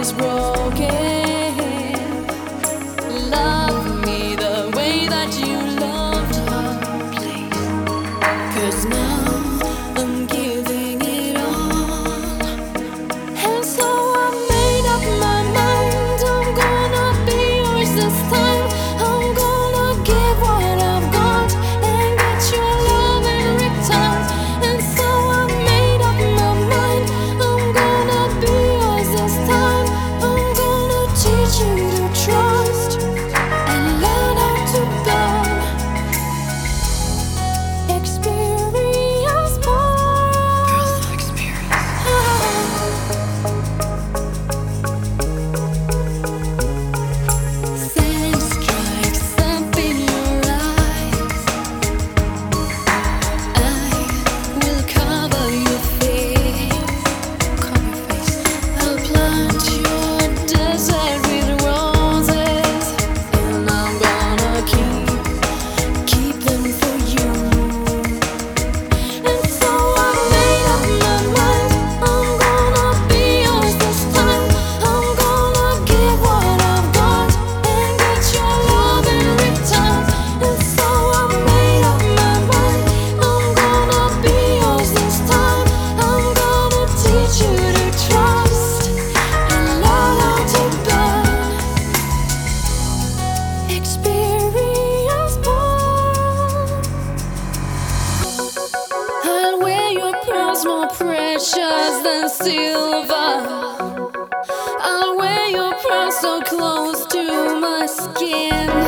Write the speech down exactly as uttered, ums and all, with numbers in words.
is broken. Love me the way that you loved her, please. 'Cause now I'm giving it all. And so I made up my mind. I'm gonna be yours this time. I'm gonna give what I've got and get your love in return. And so I made up my mind. I'm gonna be yours this time. I'm gonna teach you to trust and learn how to burn. Experience more. Sand strikes up in your eyes. I will cover your face. Cover your face. I'll plant your desert with roses, and I'm gonna keep keep them for you. And so I made up my mind. I'm gonna be yours this time. I'm gonna give what I've got and get your love in return. And so I made up my mind. I'm gonna be yours this time. I'm gonna teach you to trust and learn how to burn. Experience more. I'll wear your pearls more precious than silver. I'll wear your pearls so close to my skin.